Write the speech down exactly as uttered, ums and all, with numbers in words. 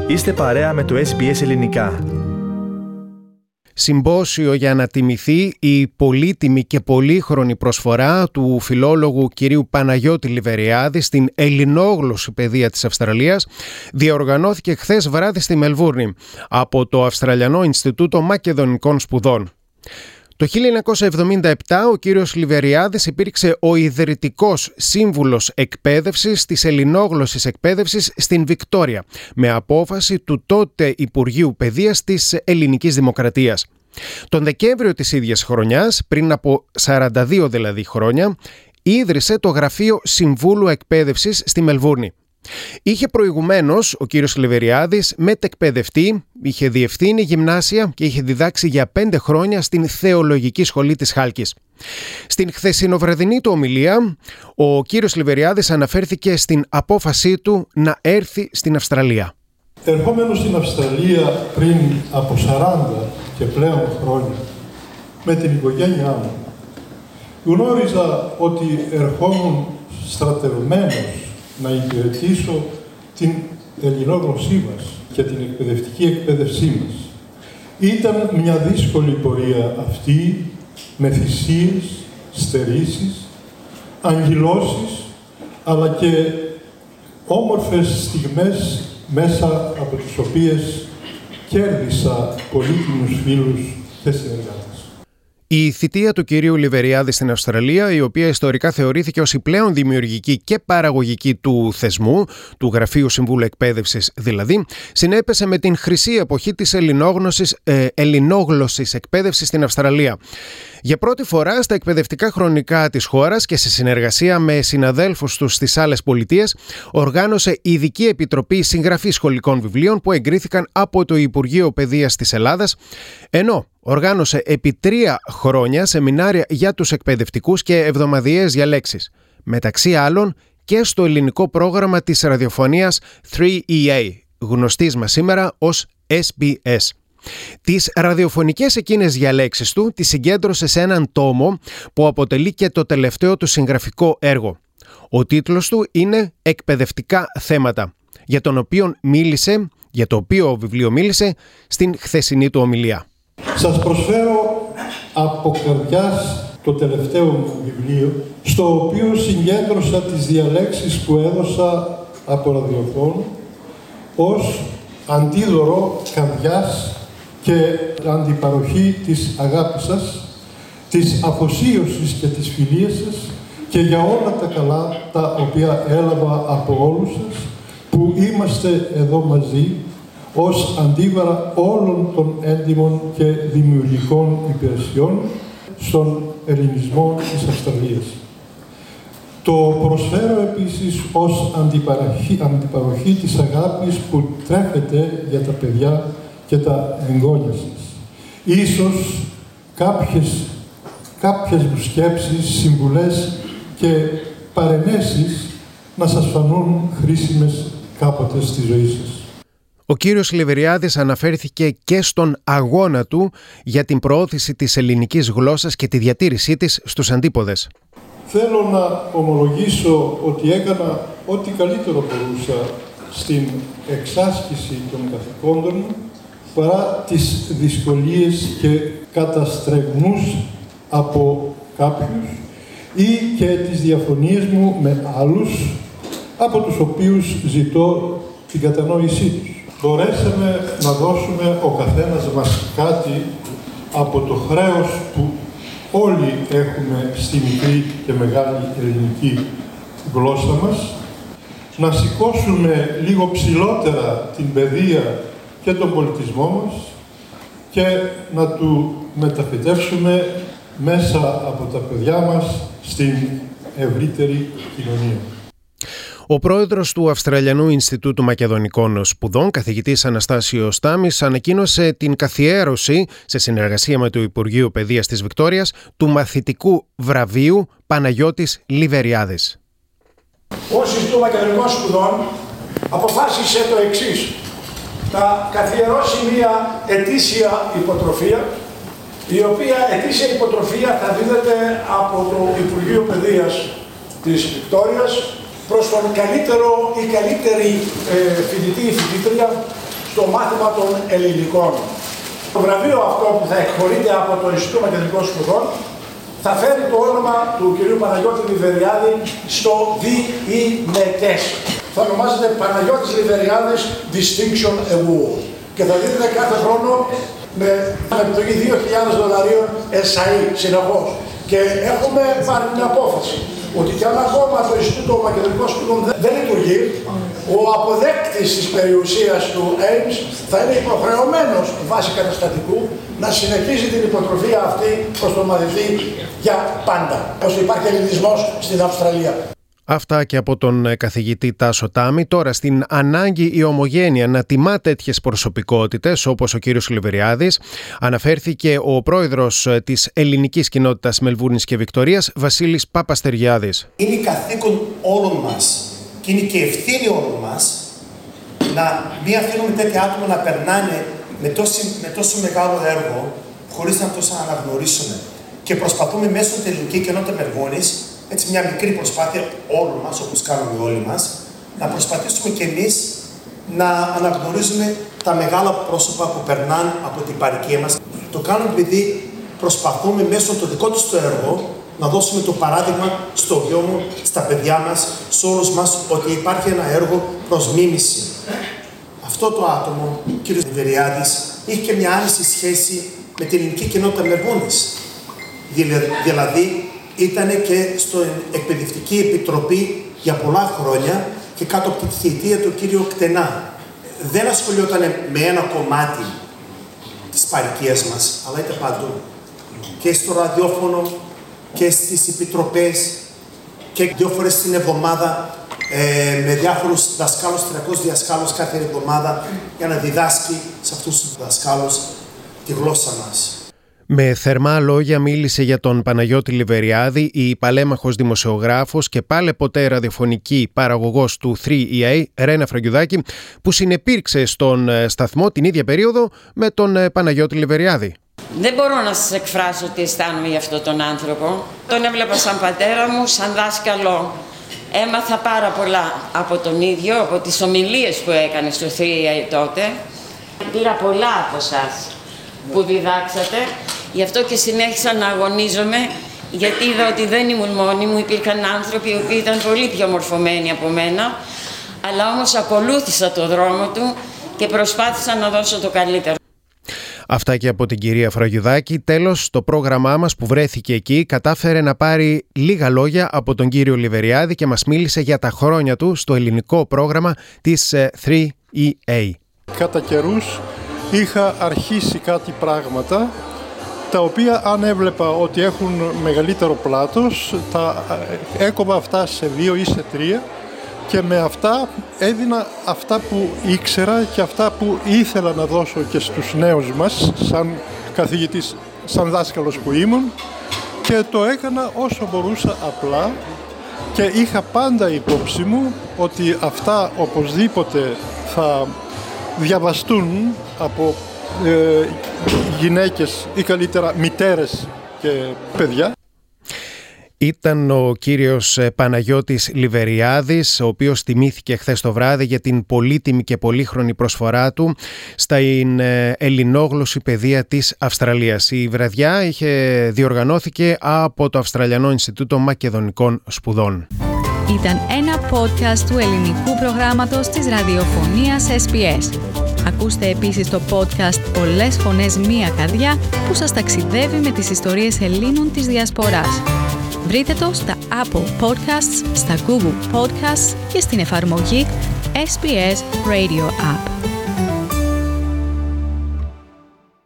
Είστε παρέα με το ες μπι ες Ελληνικά. Συμπόσιο για να τιμηθεί η πολύτιμη και πολύχρονη προσφορά του φιλόλογου κυρίου Παναγιώτη Λιβεριάδη στην ελληνόγλωση παιδεία της Αυστραλίας διοργανώθηκε χθες βράδυ στη Μελβούρνη από το Αυστραλιανό Ινστιτούτο Μακεδονικών Σπουδών. Το χίλια εννιακόσια εβδομήντα επτά ο κύριος Λιβεριάδης υπήρξε ο ιδρυτικός σύμβουλος εκπαίδευσης της ελληνόγλωσσης εκπαίδευσης στην Βικτόρια, με απόφαση του τότε Υπουργείου Παιδείας της Ελληνικής Δημοκρατίας. Τον Δεκέμβριο της ίδιας χρονιάς, πριν από σαράντα δύο δηλαδή χρόνια, ίδρυσε το Γραφείο Συμβούλου Εκπαίδευσης στη Μελβούρνη. Είχε προηγουμένως ο κύριος Λιβεριάδης μετεκπαιδευτεί, είχε διευθύνει γυμνάσια και είχε διδάξει για πέντε χρόνια στην Θεολογική Σχολή της Χάλκης. Στην χθεσινοβραδινή του ομιλία, ο κύριος Λιβεριάδης αναφέρθηκε στην απόφασή του να έρθει στην Αυστραλία. Ερχόμενος στην Αυστραλία πριν από σαράντα και πλέον χρόνια, με την οικογένειά μου, γνώριζα ότι ερχόμουν στρατευμένος να υπηρετήσω την ελληνόγλωσσή μας και την εκπαιδευτική εκπαίδευσή μας. Ήταν μια δύσκολη πορεία αυτή, με θυσίες, στερήσεις, αγγυλώσεις, αλλά και όμορφες στιγμές μέσα από τις οποίες κέρδισα πολύτιμους φίλους και συνεργάτες. Η θητεία του κυρίου Λιβεριάδη στην Αυστραλία, η οποία ιστορικά θεωρήθηκε ως η πλέον δημιουργική και παραγωγική του θεσμού, του Γραφείου Συμβούλου Εκπαίδευσης δηλαδή, συνέπεσε με την χρυσή εποχή της ελληνόγνωσης, ε, ελληνόγλωσσης εκπαίδευσης στην Αυστραλία. Για πρώτη φορά στα εκπαιδευτικά χρονικά της χώρας και σε συνεργασία με συναδέλφους τους στις άλλες πολιτείες, οργάνωσε ειδική επιτροπή συγγραφής σχολικών βιβλίων που εγκρίθηκαν από το Υπουργείο Παιδείας της Ελλάδας, ενώ οργάνωσε επί τρία χρόνια σεμινάρια για τους εκπαιδευτικούς και εβδομαδιαίες διαλέξεις, μεταξύ άλλων και στο ελληνικό πρόγραμμα της ραδιοφωνίας θρι ι έι, γνωστής μας σήμερα ως ες μπι ες. Τις ραδιοφωνικές εκείνες διαλέξεις του τις συγκέντρωσε σε έναν τόμο που αποτελεί και το τελευταίο του συγγραφικό έργο. Ο τίτλος του είναι «Εκπαιδευτικά θέματα», για τον οποίο μίλησε, για το οποίο βιβλίο μίλησε στην χθεσινή του ομιλία. Σας προσφέρω από καρδιάς το τελευταίο μου βιβλίο, στο οποίο συγκέντρωσα τις διαλέξεις που έδωσα από ραδιοφώνου ως αντίδωρο καρδιάς και αντιπαροχή της αγάπης σας, της αφοσίωσης και της φιλίας σας και για όλα τα καλά τα οποία έλαβα από όλους σας που είμαστε εδώ μαζί ως αντίβαρα όλων των έντιμων και δημιουργικών υπηρεσιών στον ελληνισμό της Αυστραλίας. Το προσφέρω επίσης ως αντιπαροχή, αντιπαροχή της αγάπης που τρέφεται για τα παιδιά και τα εγγόνια σας. Ίσως κάποιες, κάποιες μου σκέψεις, συμβουλές και παρενέσεις να σας φανούν χρήσιμες κάποτε στη ζωή σας. Ο κύριος Λιβεριάδης αναφέρθηκε και στον αγώνα του για την προώθηση της ελληνικής γλώσσας και τη διατήρησή της στους αντίποδες. Θέλω να ομολογήσω ότι έκανα ό,τι καλύτερο μπορούσα στην εξάσκηση των καθηκόντων μου, παρά τις δυσκολίες και καταστρεγμούς από κάποιους ή και τις διαφωνίες μου με άλλους, από τους οποίους ζητώ την κατανόησή τους. Μπορέσαμε να δώσουμε ο καθένας μας κάτι από το χρέος που όλοι έχουμε στη μικρή και μεγάλη ελληνική γλώσσα μας, να σηκώσουμε λίγο ψηλότερα την παιδεία και τον πολιτισμό μας και να του μεταφυτεύσουμε μέσα από τα παιδιά μας στην ευρύτερη κοινωνία. Ο πρόεδρος του Αυστραλιανού Ινστιτούτου Μακεδονικών Σπουδών, καθηγητής Αναστάσιος Τάμης, ανακοίνωσε την καθιέρωση, σε συνεργασία με το Υπουργείο Παιδείας της Βικτόριας, του μαθητικού βραβείου Παναγιώτης Λιβεριάδης. Ο Ινστιτούτο Μακεδονικών Σπουδών αποφάσισε το εξής: να καθιερώσει μια ετήσια υποτροφία, η οποία ετήσια υποτροφία θα δίδεται από το Υπουργείο Παιδείας της Βικτόριας προς τον καλύτερο ή καλύτερη ε, φοιτητή ή φοιτήτρια στο μάθημα των ελληνικών. Το βραβείο αυτό που θα εκχωρείται από το Ινστιτούτο Μακεδονικών Σπουδών θα φέρει το όνομα του κυρίου Παναγιώτη Λιβεριάδη στο διηνεκές. Θα ονομάζεται Παναγιώτης Λιβεριάδης Distinction Award και θα δίνεται κάθε χρόνο με επιτογή δύο χιλιάδες δολαρίων ΕΣΑΗ συνεχώς. Και έχουμε πάρει μια απόφαση ότι κι αν ακόμα το Ινστιτούτο Μακεδονικών Σπουδών δεν λειτουργεί, ο αποδέκτης της περιουσίας του έιμς θα είναι υποχρεωμένος βάσει καταστατικού να συνεχίσει την υποτροφία αυτή προς τον μαθητή για πάντα, όσο υπάρχει ελληνισμός στην Αυστραλία. Αυτά και από τον καθηγητή Τάσο Τάμι. Τώρα, στην ανάγκη η ομογένεια να τιμά τέτοιες προσωπικότητες όπως ο κύριος Λιβεριάδης, αναφέρθηκε ο πρόεδρος της ελληνικής κοινότητας Μελβούρνης και Βικτωρίας, Βασίλης Παπαστεργιάδης. Είναι καθήκον όλων μας και είναι και ευθύνη όλων μας να μην αφήνουμε τέτοια άτομα να περνάνε με τόσο, με τόσο μεγάλο έργο χωρίς να το αναγνωρίσουμε. Και προσπαθούμε μέσω της ελληνικής κοινότητας Μελβούρνης, έτσι μια μικρή προσπάθεια όλων μας, όπως κάνουμε όλοι μας, να προσπαθήσουμε κι εμείς να αναγνωρίζουμε τα μεγάλα πρόσωπα που περνάνε από την παροικία μας. Το κάνουμε επειδή προσπαθούμε μέσω το δικό τους το έργο να δώσουμε το παράδειγμα στο γιο μου, στα παιδιά μας, σε όλους μας, ότι υπάρχει ένα έργο προς μίμηση. Αυτό το άτομο, ο κ. Λιβεριάδης, είχε και μια άμεση σχέση με την ελληνική κοινότητα Μελβούρνης. Δηλαδή, ήταν και στην Εκπαιδευτική Επιτροπή για πολλά χρόνια και κάτω από τη θητεία του κύριο Κτενά. Δεν ασχολιόταν με ένα κομμάτι της παροικίας μας, αλλά ήταν παντού. Και στο ραδιόφωνο και στις επιτροπές και δύο φορές την εβδομάδα ε, με διάφορους δασκάλους, τριακόσιους δασκάλους κάθε εβδομάδα για να διδάσκει σε αυτούς τους δασκάλους τη γλώσσα μας. Με θερμά λόγια μίλησε για τον Παναγιώτη Λιβεριάδη η παλέμαχος δημοσιογράφος και πάλε ποτέ ραδιοφωνική παραγωγός του θρι ι έι, Ρένα Φραγκιουδάκη, που συνεπήρξε στον σταθμό την ίδια περίοδο με τον Παναγιώτη Λιβεριάδη. Δεν μπορώ να σας εκφράσω τι αισθάνομαι για αυτόν τον άνθρωπο. Τον έβλεπα σαν πατέρα μου, σαν δάσκαλο. Έμαθα πάρα πολλά από τον ίδιο, από τις ομιλίες που έκανε στο θρι ι έι τότε. Πήρα πολλά από εσάς που διδάξατε, γι' αυτό και συνέχισα να αγωνίζομαι, γιατί είδα ότι δεν ήμουν μόνη μου, υπήρχαν άνθρωποι οι οποίοι ήταν πολύ πιο μορφωμένοι από μένα, αλλά όμως ακολούθησα το δρόμο του και προσπάθησα να δώσω το καλύτερο. Αυτά και από την κυρία Φραγιουδάκη. Τέλος, το πρόγραμμά μας που βρέθηκε εκεί κατάφερε να πάρει λίγα λόγια από τον κύριο Λιβεριάδη και μας μίλησε για τα χρόνια του στο ελληνικό πρόγραμμα της θρι ι έι. Κατά καιρούς είχα αρχίσει κάτι πράγματα τα οποία αν έβλεπα ότι έχουν μεγαλύτερο πλάτος τα έκοβα αυτά σε δύο ή σε τρία και με αυτά έδινα αυτά που ήξερα και αυτά που ήθελα να δώσω και στους νέους μας σαν καθηγητής, σαν δάσκαλος που ήμουν, και το έκανα όσο μπορούσα απλά και είχα πάντα υπόψη μου ότι αυτά οπωσδήποτε θα διαβαστούν από ε, γυναίκες ή καλύτερα μητέρες και παιδιά. Ήταν ο κύριος Παναγιώτης Λιβεριάδης, ο οποίος τιμήθηκε χθες το βράδυ για την πολύτιμη και πολύχρονη προσφορά του στην ελληνόγλωση παιδεία της Αυστραλίας. Η βραδιά είχε διοργανώθηκε από το Αυστραλιανό Ινστιτούτο Μακεδονικών Σπουδών. Ήταν ένα podcast του ελληνικού προγράμματος της ραδιοφωνίας ες μπι ες. Ακούστε επίσης το podcast «Πολλές φωνές, μία καρδιά» που σας ταξιδεύει με τις ιστορίες Ελλήνων της Διασποράς. Βρείτε το στα Apple Podcasts, στα Google Podcasts και στην εφαρμογή ες μπι ες Radio App.